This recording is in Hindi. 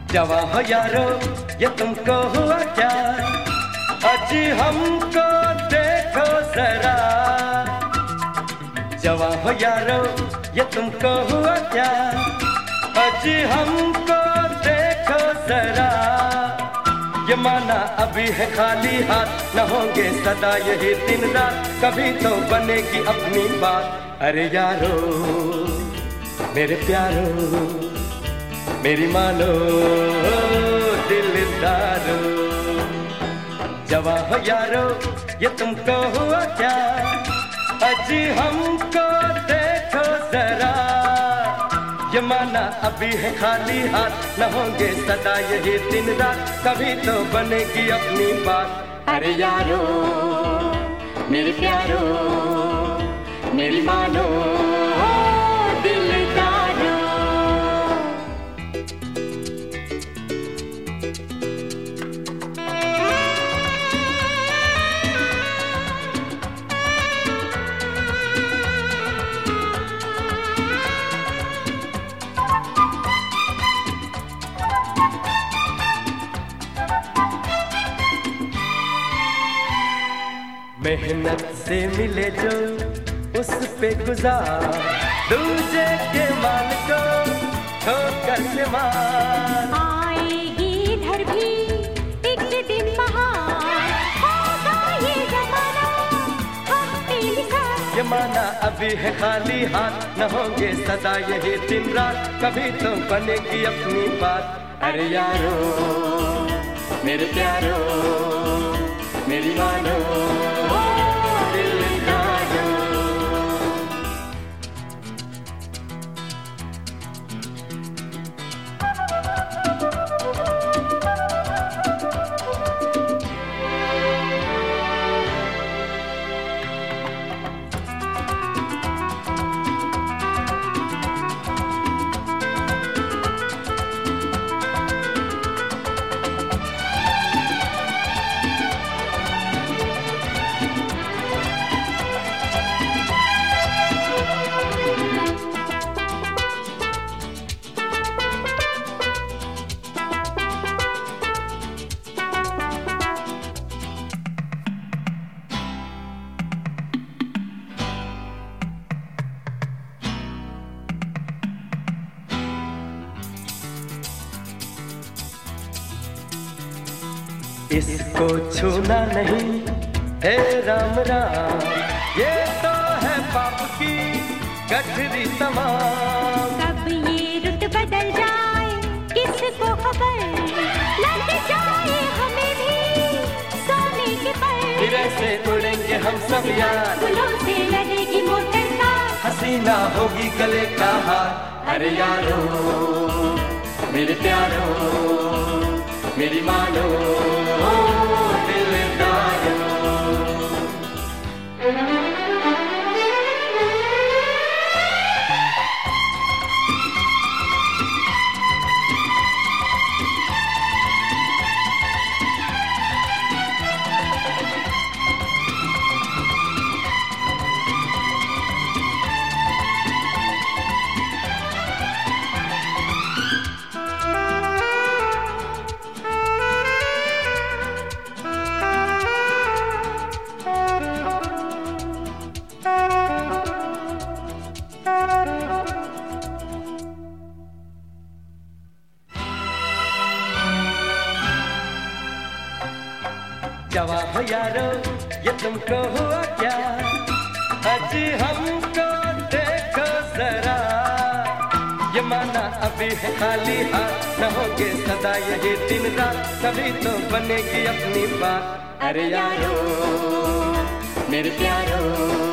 जवां हो यारो ये तुमको हुआ क्या, अजी हमको देखो जरा। जवां हो यारो ये तुमको हुआ क्या, अजी हमको देखो जरा। ये माना अभी है खाली हाथ, न होंगे सदा यही दिन रात, कभी तो बनेगी अपनी बात। अरे यारो मेरे प्यारो मेरी मानो दिलदारो। जवां हो यारो ये तुमको हुआ क्या, अजी हमको देखो जरा। ये माना अभी है खाली हाथ, न होंगे सदा यही दिन रात, कभी तो बनेगी अपनी बात। अरे यारो मेरे प्यारो मेरी मानो दिलदारो। मेहनत से मिले जो उस पे गुजार, दूजे के माल को ठोकर से मार। आएगी इधर भी एक दिन बहार, होगा ये जमाना हम पे लिखा। ये माना अभी है खाली हाथ, न होंगे सदा यही दिन रात, कभी तो बनेगी अपनी बात। अरे यारो मेरे प्यारो मेरी मानो दिलदारो। इसको छूना नहीं है राम राम, ये तो है पाप की गठरी तमाम। कब ये रुत बदल जाए किसको खबर, लग जाए हमें भी सोने के पर। फिर ऐसे उड़ेंगे हम सब यार, फूलों से लगेगी मोटर का, हसीना होगी गले का हार। अरे यारो मेरे प्यारो मेरी मानो दिलदारो। जवां हो यारो ये तुमको हुआ क्या, अजी हमको देखो जरा। ये माना अभी है खाली हाथ, न होंगे सदा यही दिन रात, कभी तो बनेगी अपनी बात। अरे यारो मेरे प्यारो